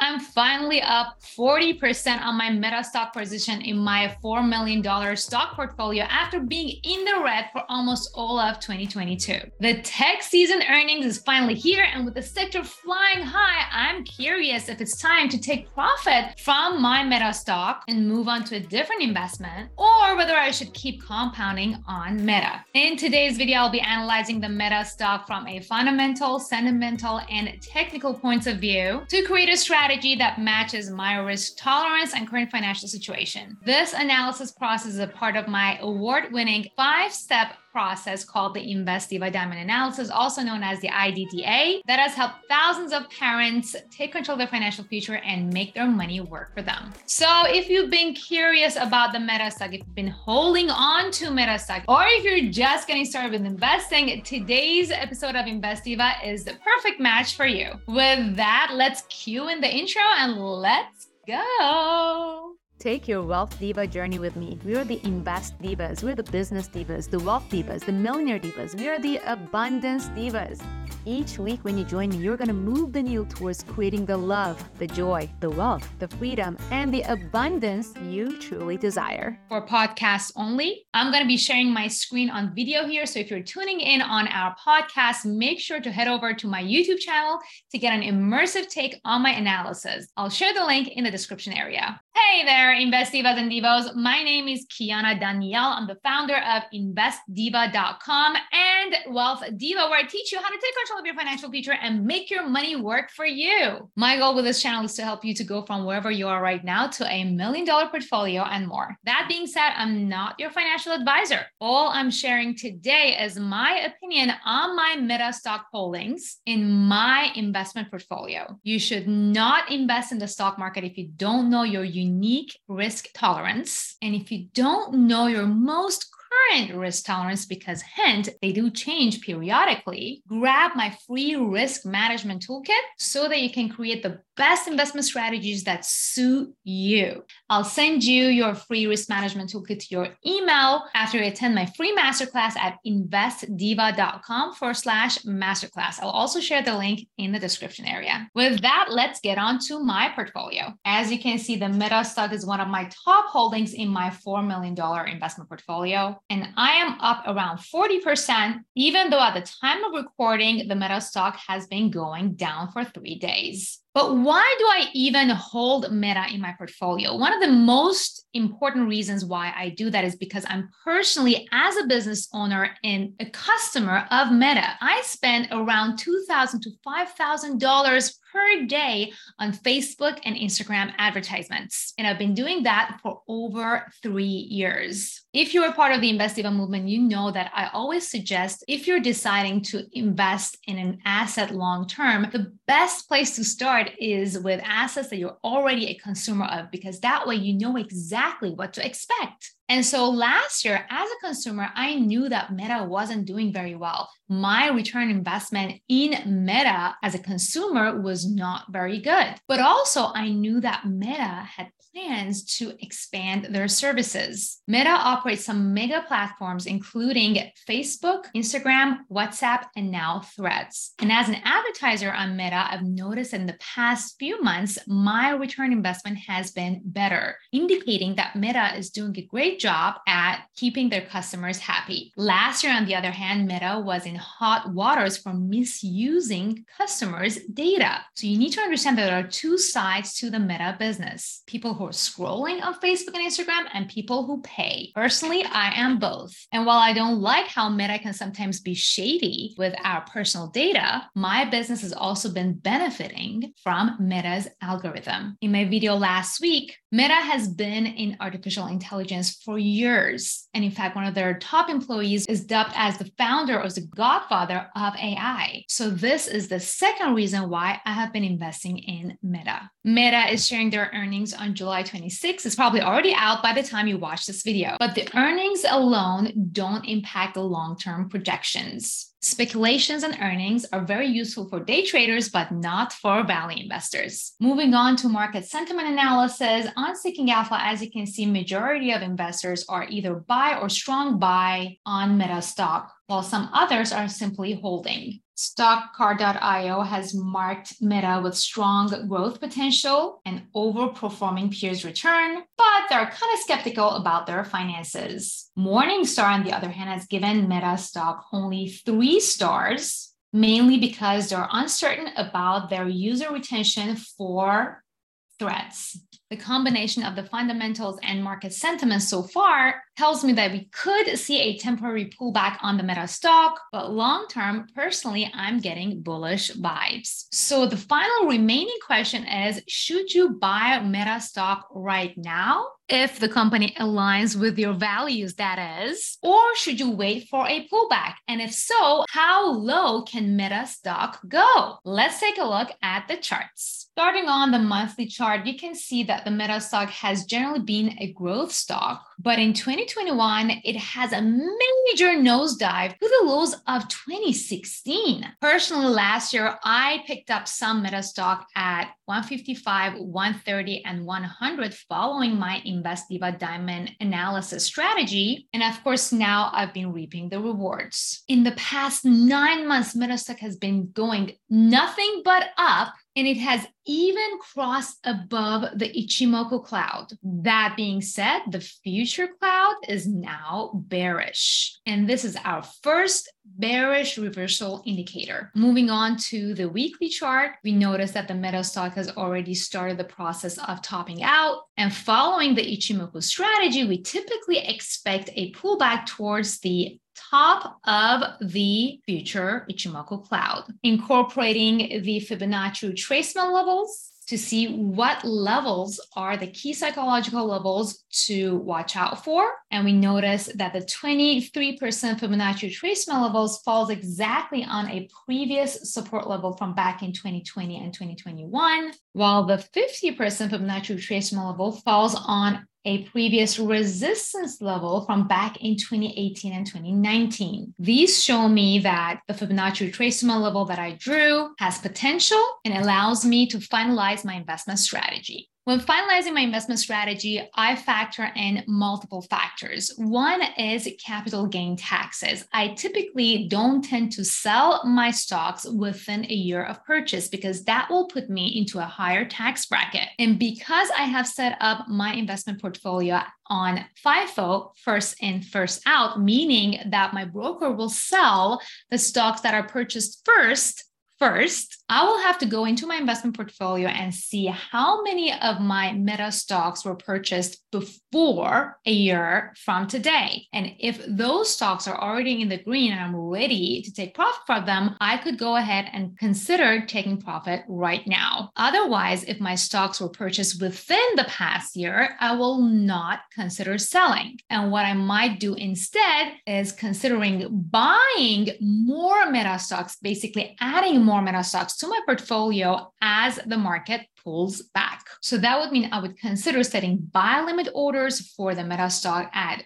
I'm finally up 40% on my Meta stock position in my $4 million stock portfolio after being in the red for almost all of 2022. The tech season earnings is finally here, and with the sector flying high, I'm curious if it's time to take profit from my Meta stock and move on to a different investment, or whether I should keep compounding on Meta. In today's video, I'll be analyzing the Meta stock from a fundamental, sentimental, and technical points of view to create a strategy that matches my risk tolerance and current financial situation. This analysis process is a part of my award-winning 5-step process called the Invest Diva Diamond Analysis, also known as the IDDA, that has helped thousands of parents take control of their financial future and make their money work for them. So if you've been curious about the Meta stock, if you've been holding on to Meta stock, or if you're just getting started with investing, today's episode of Invest Diva is the perfect match for you. With that, let's cue in the intro and let's go. Take your wealth diva journey with me. We are the invest divas. We're the business divas, the wealth divas, the millionaire divas. We are the abundance divas. Each week when you join me, you're going to move the needle towards creating the love, the joy, the wealth, the freedom, and the abundance you truly desire. For podcasts only, I'm going to be sharing my screen on video here. So if you're tuning in on our podcast, make sure to head over to my YouTube channel to get an immersive take on my analysis. I'll share the link in the description area. Hey there, Invest Divas and Divos. My name is Kiana Danielle. I'm the founder of InvestDiva.com and Wealth Diva, where I teach you how to take control of your financial future and make your money work for you. My goal with this channel is to help you to go from wherever you are right now to $1 million portfolio and more. That being said, I'm not your financial advisor. All I'm sharing today is my opinion on my Meta stock holdings in my investment portfolio. You should not invest in the stock market if you don't know your unique risk tolerance, and if you don't know your most current risk tolerance, because hint, they do change periodically, grab my free risk management toolkit so that you can create the best investment strategies that suit you. I'll send you your free risk management toolkit to your email after you attend my free masterclass at investdiva.com/masterclass. I'll also share the link in the description area. With that, let's get on to my portfolio. As you can see, the Meta stock is one of my top holdings in my $4 million investment portfolio. And I am up around 40%, even though at the time of recording, the Meta stock has been going down for 3 days. But why do I even hold Meta in my portfolio? One of the most important reasons why I do that is because I'm personally, as a business owner and a customer of Meta, I spend around $2,000 to $5,000 per day on Facebook and Instagram advertisements. And I've been doing that for over 3 years. If you're a part of the Invest Diva movement, you know that I always suggest if you're deciding to invest in an asset long-term, the best place to start is with assets that you're already a consumer of, because that way you know exactly what to expect. And so last year, as a consumer, I knew that Meta wasn't doing very well. My return investment in Meta as a consumer was not very good. But also, I knew that Meta had plans to expand their services. Meta operates some mega platforms, including Facebook, Instagram, WhatsApp, and now Threads. And as an advertiser on Meta, I've noticed in the past few months, my return investment has been better, indicating that Meta is doing a great job at keeping their customers happy. Last year, on the other hand, Meta was in hot waters for misusing customers' data. So you need to understand that there are two sides to the Meta business: people who are scrolling on Facebook and Instagram and people who pay. Personally, I am both. And while I don't like how Meta can sometimes be shady with our personal data, my business has also been benefiting from Meta's algorithm. In my video last week, Meta has been in artificial intelligence for years. And in fact, one of their top employees is dubbed as the founder or the godfather of AI. So this is the second reason why I have been investing in Meta. Meta is sharing their earnings on July 26th. It's probably already out by the time you watch this video, but the earnings alone don't impact the long-term projections. Speculations and earnings are very useful for day traders, but not for value investors. Moving on to market sentiment analysis, on Seeking Alpha, as you can see, majority of investors are either buy or strong buy on Meta stock, while some others are simply holding. StockCard.io has marked Meta with strong growth potential and overperforming peers' return, but they're kind of skeptical about their finances. Morningstar, on the other hand, has given Meta stock only 3 stars, mainly because they're uncertain about their user retention for Threads. The combination of the fundamentals and market sentiment so far tells me that we could see a temporary pullback on the Meta stock, but long-term, personally, I'm getting bullish vibes. So the final remaining question is, should you buy Meta stock right now if the company aligns with your values, that is, or should you wait for a pullback? And if so, how low can Meta stock go? Let's take a look at the charts. Starting on the monthly chart, you can see that the Meta stock has generally been a growth stock, but in 2021, it has a major nosedive to the lows of 2016. Personally, last year, I picked up some Meta stock at 155, 130, and 100 following my Invest Diva Diamond analysis strategy. And of course, now I've been reaping the rewards. In the past 9 months, Meta stock has been going nothing but up, and it has even crossed above the Ichimoku cloud. That being said, the future cloud is now bearish. And this is our first bearish reversal indicator. Moving on to the weekly chart, we notice that the Meta stock has already started the process of topping out. And following the Ichimoku strategy, we typically expect a pullback towards the top of the future Ichimoku cloud, incorporating the Fibonacci retracement levels to see what levels are the key psychological levels to watch out for. And we notice that the 23% Fibonacci retracement levels falls exactly on a previous support level from back in 2020 and 2021, while the 50% Fibonacci retracement level falls on a previous resistance level from back in 2018 and 2019. These show me that the Fibonacci retracement level that I drew has potential and allows me to finalize my investment strategy. When finalizing my investment strategy, I factor in multiple factors. One is capital gain taxes. I typically don't tend to sell my stocks within a year of purchase because that will put me into a higher tax bracket. And because I have set up my investment portfolio on FIFO, first in, first out, meaning that my broker will sell the stocks that are purchased first, I will have to go into my investment portfolio and see how many of my Meta stocks were purchased before a year from today. And if those stocks are already in the green and I'm ready to take profit from them, I could go ahead and consider taking profit right now. Otherwise, if my stocks were purchased within the past year, I will not consider selling. And what I might do instead is considering buying more Meta stocks, basically adding more Meta stocks to my portfolio as the market pulls back. So that would mean I would consider setting buy limit orders for the Meta stock at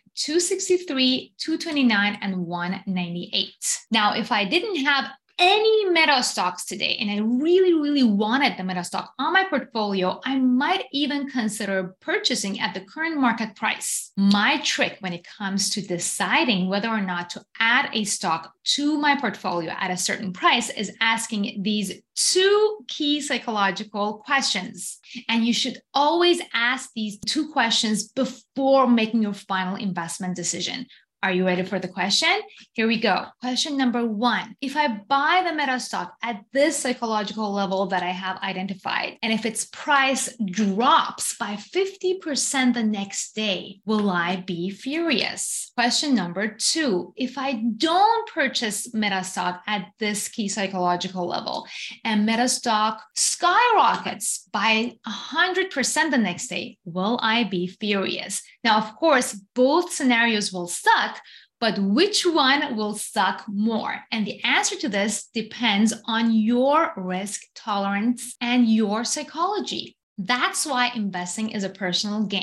263, 229, and 198. Now, if I didn't have any Meta stocks today, and I really wanted the Meta stock on my portfolio, I might even consider purchasing at the current market price. My trick when it comes to deciding whether or not to add a stock to my portfolio at a certain price is asking these 2 key psychological questions. And you should always ask these 2 questions before making your final investment decision. Are you ready for the question? Here we go. Question number 1. If I buy the Meta stock at this psychological level that I have identified, and if its price drops by 50% the next day, will I be furious? Question number 2. If I don't purchase Meta stock at this key psychological level and Meta stock skyrockets by 100% the next day, will I be furious? Now, of course, both scenarios will suck, but which one will suck more? And the answer to this depends on your risk tolerance and your psychology. That's why investing is a personal game.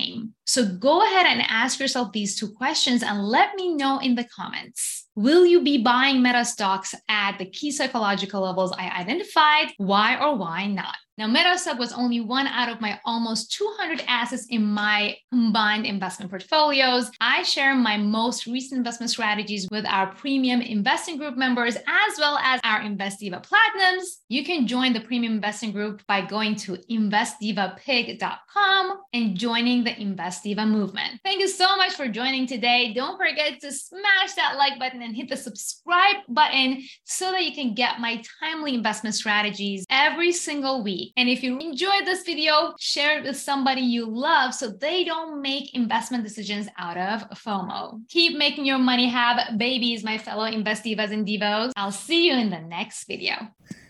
So go ahead and ask yourself these two questions and let me know in the comments. Will you be buying Meta stocks at the key psychological levels I identified? Why or why not? Now, MetaStock was only one out of my almost 200 assets in my combined investment portfolios. I share my most recent investment strategies with our premium investing group members, as well as our InvestDiva Platinums. You can join the premium investing group by going to investdivapig.com and joining the InvestDiva movement. Thank you so much for joining today. Don't forget to smash that like button and hit the subscribe button so that you can get my timely investment strategies every single week. And if you enjoyed this video, share it with somebody you love so they don't make investment decisions out of FOMO. Keep making your money have babies, my fellow InvestDivas and Divos. I'll see you in the next video.